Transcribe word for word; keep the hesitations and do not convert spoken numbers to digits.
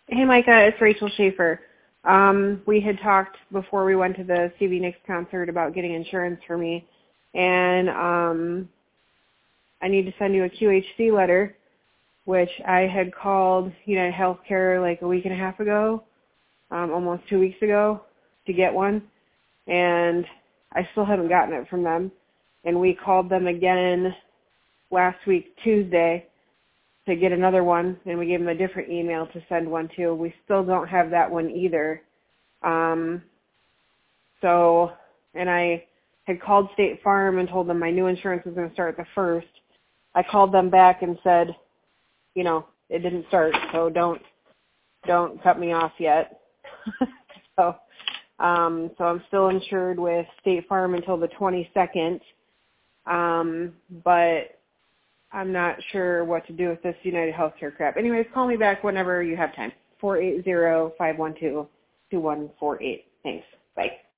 Hey, Micah, it's Rachel Schaefer. Um, we had talked before we went to the Stevie Nicks concert about getting insurance for me, and um, I need to send you a Q H C letter, which I had called United Healthcare like a week and a half ago, um, almost two weeks ago, to get one, and I still haven't gotten it from them. And we called them again last week, Tuesday, to get another one, and we gave them a different email to send one to. We still don't have that one either. Um, so, and I had called State Farm and told them my new insurance was going to start the first. I called them back and said, you know, it didn't start, so don't don't cut me off yet. so, um, so I'm still insured with State Farm until the twenty-second, um, but I'm not sure what to do with this United Healthcare crap. Anyways, call me back whenever you have time. four eight zero, five one two, two one four eight. Thanks. Bye.